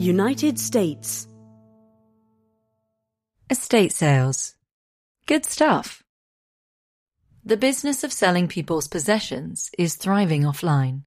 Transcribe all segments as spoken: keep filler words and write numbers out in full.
United States. Estate sales. Good stuff. The business of selling people's possessions is thriving offline.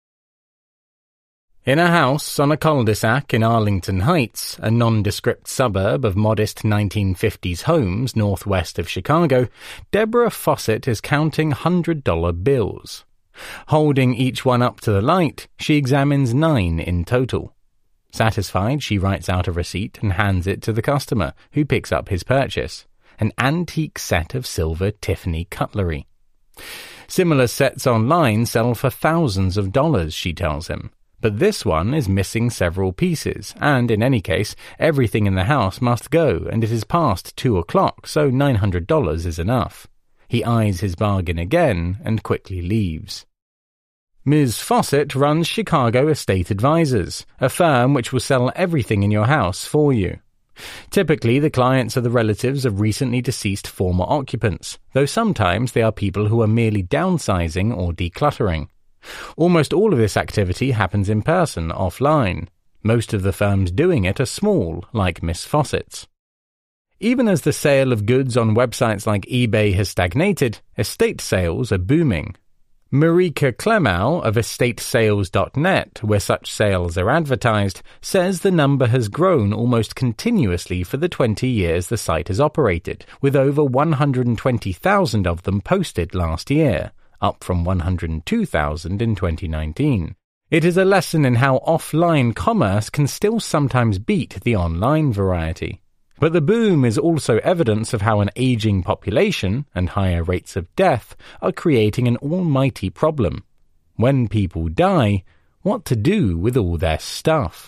In a house on a cul-de-sac in Arlington Heights, a nondescript suburb of modest nineteen fifties homes northwest of Chicago, Deborah Fawcett is counting one hundred dollar bills. Holding each one up to the light, she examines nine in total. Satisfied, she writes out a receipt and hands it to the customer, who picks up his purchase, an antique set of silver Tiffany cutlery. Similar sets online sell for thousands of dollars, she tells him. But this one is missing several pieces, and in any case, everything in the house must go, and it is past two o'clock, so nine hundred dollars is enough. He eyes his bargain again and quickly leaves. Miz Fawcett runs Chicago Estate Advisors, a firm which will sell everything in your house for you. Typically, the clients are the relatives of recently deceased former occupants, though sometimes they are people who are merely downsizing or decluttering. Almost all of this activity happens in person, offline. Most of the firms doing it are small, like Miss Fawcett's. Even as the sale of goods on websites like eBay has stagnated, estate sales are booming. Marika Klemau of estate sales dot net, where such sales are advertised, says the number has grown almost continuously for the twenty years the site has operated, with over one hundred twenty thousand of them posted last year, up from one hundred two thousand in twenty nineteen. It is a lesson in how offline commerce can still sometimes beat the online variety. But the boom is also evidence of how an aging population and higher rates of death are creating an almighty problem. When people die, what to do with all their stuff?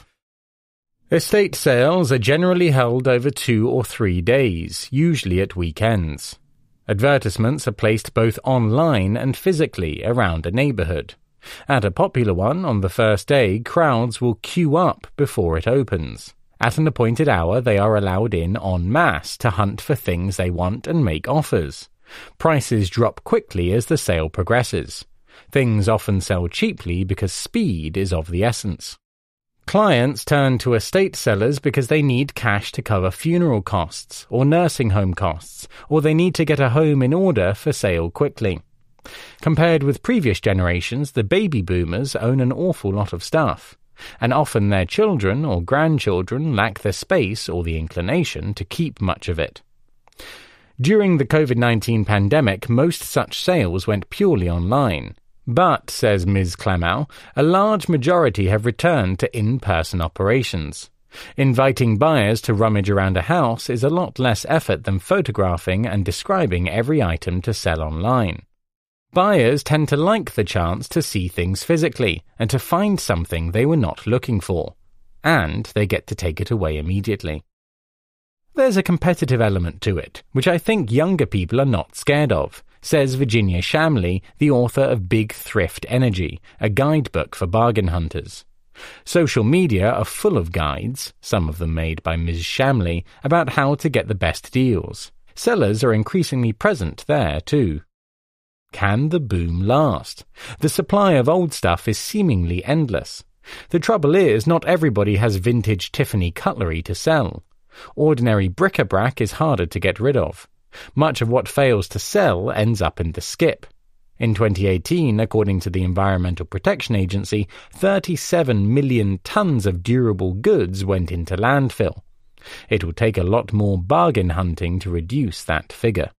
Estate sales are generally held over two or three days, usually at weekends. Advertisements are placed both online and physically around a neighborhood. At a popular one, on the first day, crowds will queue up before it opens. At an appointed hour, they are allowed in en masse to hunt for things they want and make offers. Prices drop quickly as the sale progresses. Things often sell cheaply because speed is of the essence. Clients turn to estate sellers because they need cash to cover funeral costs or nursing home costs, or they need to get a home in order for sale quickly. Compared with previous generations, the baby boomers own an awful lot of stuff, and often their children or grandchildren lack the space or the inclination to keep much of it. During the covid nineteen pandemic, most such sales went purely online. But, says Miz Klemau, a large majority have returned to in-person operations. Inviting buyers to rummage around a house is a lot less effort than photographing and describing every item to sell online. Buyers tend to like the chance to see things physically and to find something they were not looking for. And they get to take it away immediately. There's a competitive element to it, which I think younger people are not scared of, says Virginia Shamley, the author of Big Thrift Energy, a guidebook for bargain hunters. Social media are full of guides, some of them made by Miz Shamley, about how to get the best deals. Sellers are increasingly present there, too. Can the boom last? The supply of old stuff is seemingly endless. The trouble is, not everybody has vintage Tiffany cutlery to sell. Ordinary bric-a-brac is harder to get rid of. Much of what fails to sell ends up in the skip. In twenty eighteen, according to the Environmental Protection Agency, thirty-seven million tons of durable goods went into landfill. It will take a lot more bargain hunting to reduce that figure.